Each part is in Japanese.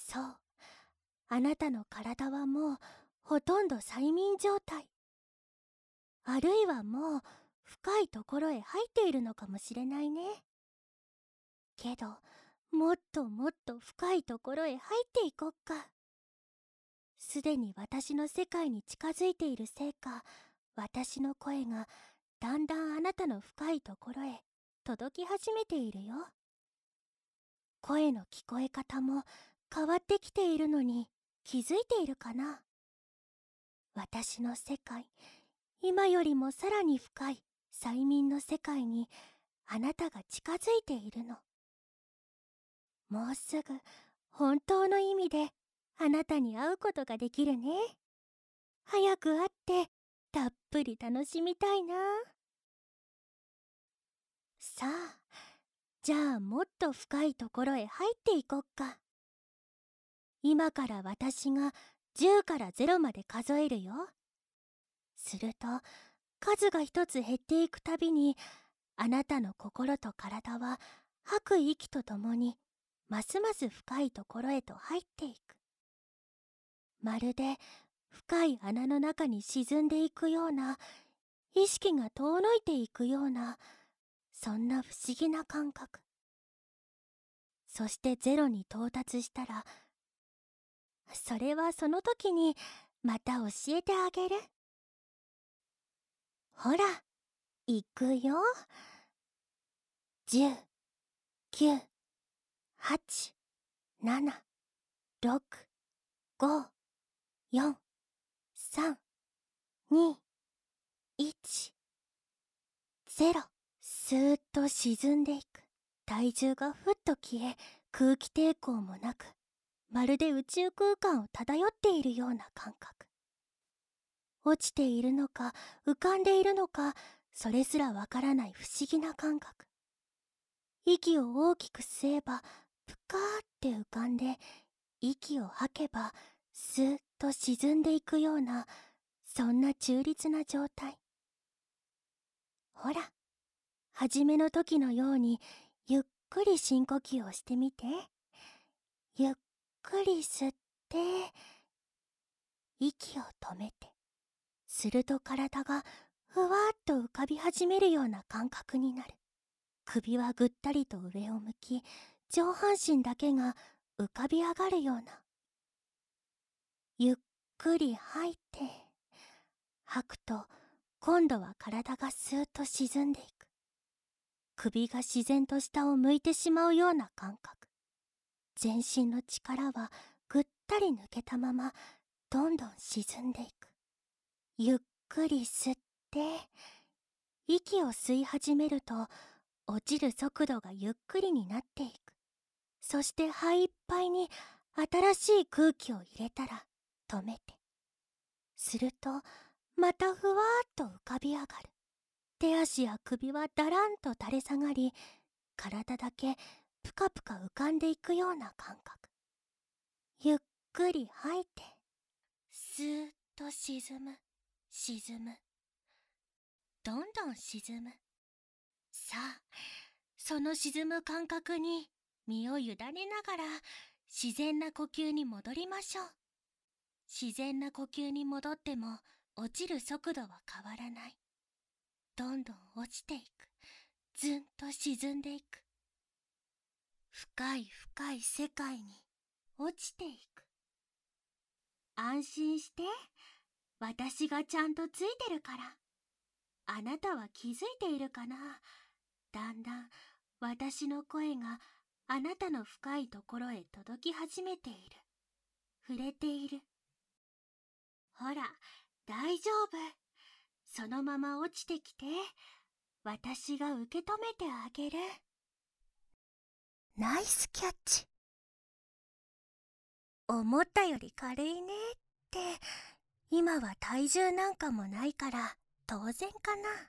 そう。あなたの体はもうほとんど催眠状態。あるいはもう深いところへ入っているのかもしれないね。けど、もっともっと深いところへ入っていこっか。すでに私の世界に近づいているせいか、私の声がだんだんあなたの深いところへ届き始めているよ。声の聞こえ方も変わってきているのに気づいているかな。私の世界、今よりもさらに深い催眠の世界にあなたが近づいているの。もうすぐ本当の意味であなたに会うことができるね。早く会ってたっぷり楽しみたいな。さあ、じゃあもっと深いところへ入っていこっか。今から私が10から0まで数えるよ。すると数が一つ減っていくたびに、あなたの心と体は吐く息とともにますます深いところへと入っていく。まるで深い穴の中に沈んでいくような、意識が遠のいていくような、そんな不思議な感覚。そしてゼロに到達したら、それはその時にまた教えてあげる。ほら、行くよ。10、9、8、7、6、5、4、3、2、1、0。スーッと沈んでいく。体重がふっと消え、空気抵抗もなく、まるで宇宙空間を漂っているような感覚。落ちているのか浮かんでいるのか、それすらわからない不思議な感覚。息を大きく吸えばぷかーって浮かんで、息を吐けばスーッと沈んでいくような、そんな中立な状態。ほら、初めの時のようにゆっくり深呼吸をしてみて。ゆっくり吸って息を止めて、すると体がふわっと浮かび始めるような感覚になる。首はぐったりと上を向き、上半身だけが浮かび上がるような。ゆっくり吐いて、吐くと今度は体がスーッと沈んでいく。首が自然と下を向いてしまうような感覚。全身の力はぐったり抜けたままどんどん沈んでいく。ゆっくり吸って、息を吸い始めると落ちる速度がゆっくりになっていく。そして肺いっぱいに新しい空気を入れたら止めて。するとまたふわーっと浮かび上がる。手足や首はだらんと垂れ下がり、体だけぷかぷか浮かんでいくような感覚。ゆっくり吐いて、スーッと沈む、沈む。どんどん沈む。さあ、その沈む感覚に身を委ねながら自然な呼吸に戻りましょう。自然な呼吸に戻っても落ちる速度は変わらない。どんどん落ちていく。ずんと沈んでいく。深い深い世界に落ちていく。安心して、私がちゃんとついてるから。あなたは気づいているかな。だんだん私の声があなたの深いところへ届き始めている。触れている。ほら、大丈夫。そのまま落ちてきて、私が受け止めてあげる。ナイスキャッチ。思ったより軽いねって、今は体重なんかもないから当然かな。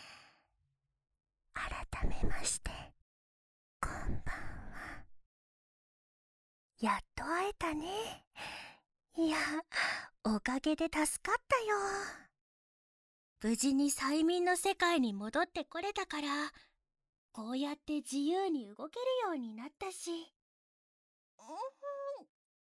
改めまして、こんばんは。やっと会えたね。いや、おかげで助かったよ。無事に催眠の世界に戻ってこれたから、こうやって自由に動けるようになったし。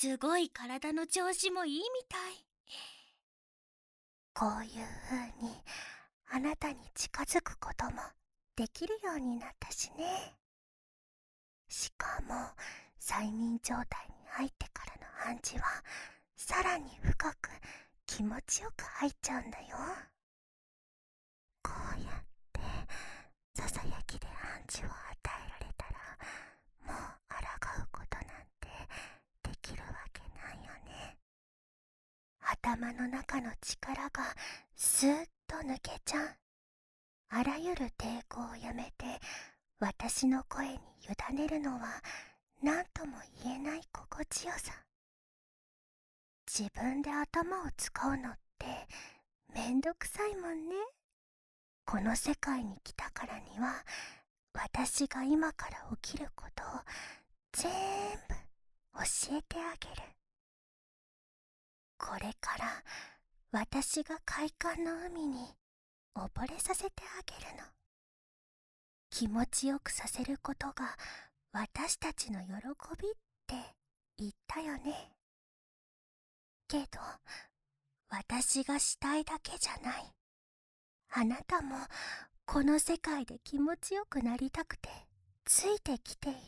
すごい体の調子もいいみたい。こういう風にあなたに近づくこともできるようになったしね。しかも催眠状態に入ってからの暗示はさらに深く気持ちよく入っちゃうんだよ。こうやってささやきで暗示を与えられたら、もう抗うことなんてできるわけないよね。頭の中の力がスーッと抜けちゃう。あらゆる抵抗をやめて私の声に委ねるのは何とも言えない心地よさ。自分で頭を使うのってめんどくさいもんね。この世界に来たからには私が今から起きることを全部教えてあげる。これから私が快感の海に溺れさせてあげるの。気持ちよくさせることが私たちの喜びって言ったよね。けど私がしたいだけじゃない。あなたもこの世界で気持ちよくなりたくてついてきている。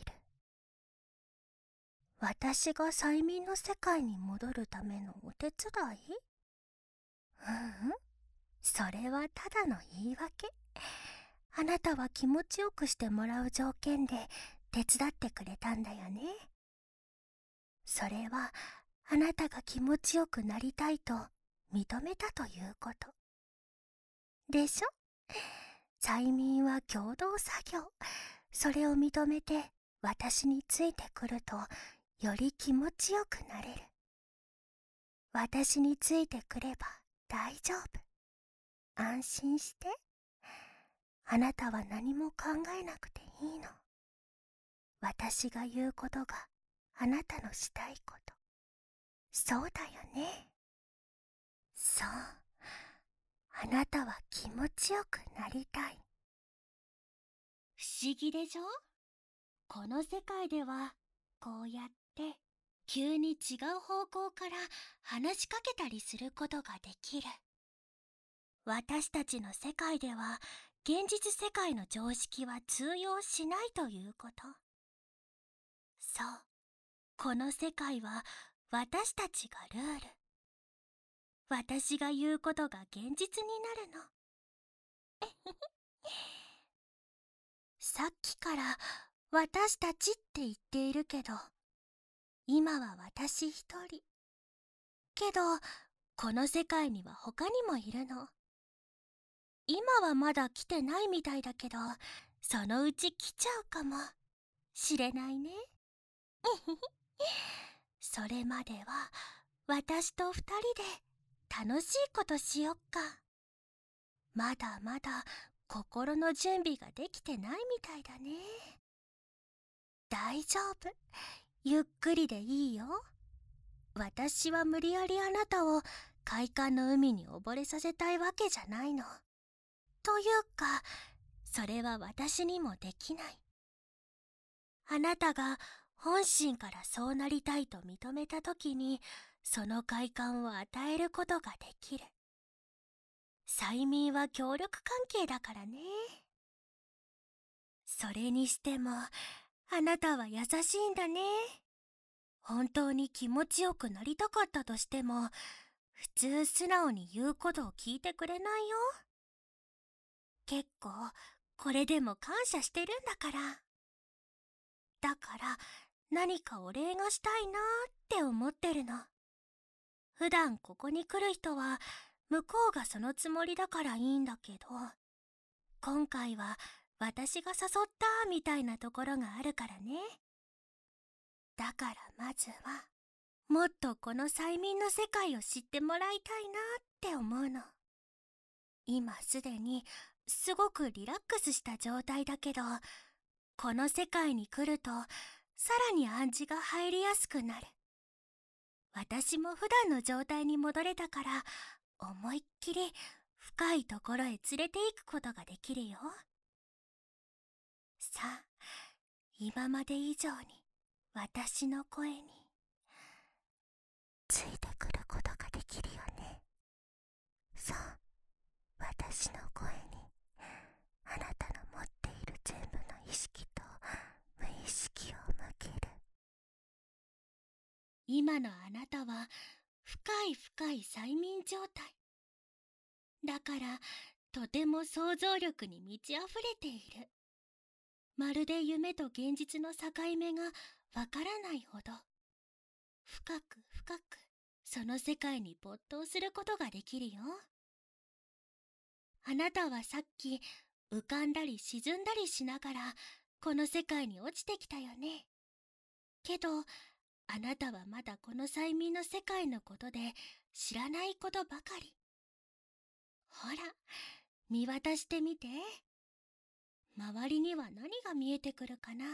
私が催眠の世界に戻るためのお手伝い？それはただの言い訳。あなたは気持ちよくしてもらう条件で手伝ってくれたんだよね。それはあなたが気持ちよくなりたいと認めたということでしょ。催眠は共同作業。それを認めて私についてくるとより気持ちよくなれる。私についてくれば大丈夫。安心して。あなたは何も考えなくていいの。私が言うことがあなたのしたいこと。そうだよね。そう。あなたは気持ちよくなりたい。不思議でしょ？この世界ではこうやって急に違う方向から話しかけたりすることができる。私たちの世界では現実世界の常識は通用しないということ。そう、この世界は私たちがルール。私が言うことが現実になるの。さっきから私たちって言っているけど、今は私一人。けど、この世界には他にもいるの。今はまだ来てないみたいだけど、そのうち来ちゃうかもしれないね。それまでは私と二人で楽しいことしよっか。まだまだ心の準備ができてないみたいだね。大丈夫。ゆっくりでいいよ。私は無理やりあなたを快感の海に溺れさせたいわけじゃないの。というか、それは私にもできない。あなたが本心からそうなりたいと認めたときに、その快感を与えることができる。催眠は協力関係だからね。それにしても、あなたは優しいんだね。本当に気持ちよくなりたかったとしても、普通素直に言うことを聞いてくれないよ。結構、これでも感謝してるんだから。だから、何かお礼がしたいなーって思ってるの。普段ここに来る人は、向こうがそのつもりだからいいんだけど、今回は私が誘ったみたいなところがあるからね。だからまずは、もっとこの催眠の世界を知ってもらいたいなって思うの。今すでにすごくリラックスした状態だけど、この世界に来るとさらに暗示が入りやすくなる。私も普段の状態に戻れたから、思いっきり深いところへ連れて行くことができるよ。さあ、今まで以上に私の声に私の声にあなたの持っている全部の意識と無意識を向ける。今のあなたは深い深い催眠状態だから、とても想像力に満ち溢れている。まるで夢と現実の境目がわからないほど深く深くその世界に没頭することができるよ。あなたはさっき浮かんだり沈んだりしながらこの世界に落ちてきたよね。けどあなたはまだこの催眠の世界のことで知らないことばかり。ほら、見渡してみて。周りには何が見えてくるかな。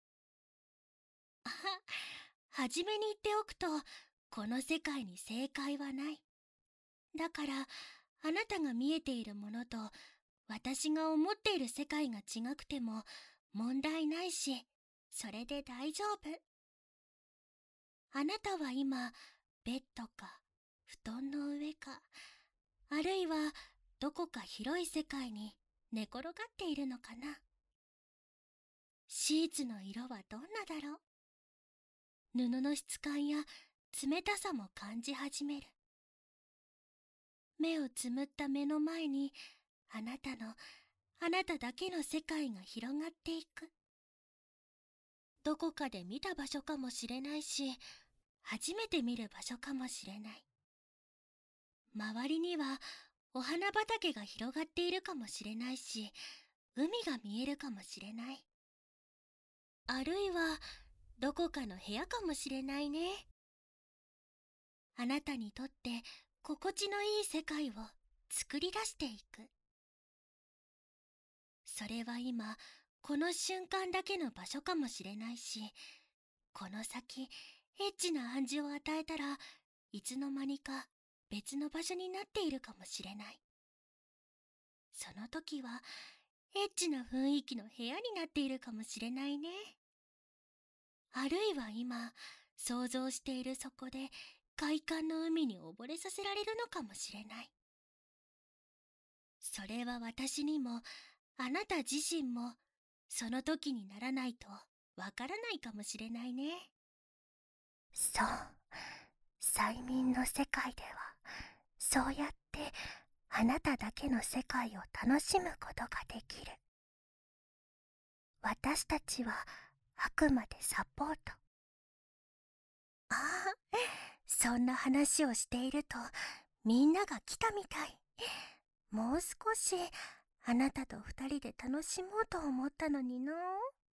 はじめに言っておくと、この世界に正解はない。だからあなたが見えているものと私が思っている世界が違くても問題ないし、それで大丈夫。あなたは今ベッドか布団の上か、あるいはどこか広い世界に寝転がっているのかな。シーツの色はどんなだろう。布の質感や冷たさも感じ始める。目をつむった目の前にあなただけの世界が広がっていく。どこかで見た場所かもしれないし、初めて見る場所かもしれない。周りにはお花畑が広がっているかもしれないし、海が見えるかもしれない。あるいはどこかの部屋かもしれないね。あなたにとって心地のいい世界を作り出していく。それは今この瞬間だけの場所かもしれないし、この先エッチな暗示を与えたらいつの間にか別の場所になっているかもしれない。その時はエッチな雰囲気の部屋になっているかもしれないね。あるいは今想像しているそこで快感の海に溺れさせられるのかもしれない。それは私にもあなた自身もその時にならないとわからないかもしれないね。そう、催眠の世界ではそうやってあなただけの世界を楽しむことができる。私たちはあくまでサポート。ああ、そんな話をしているとみんなが来たみたい。もう少しあなたと二人で楽しもうと思ったのにな。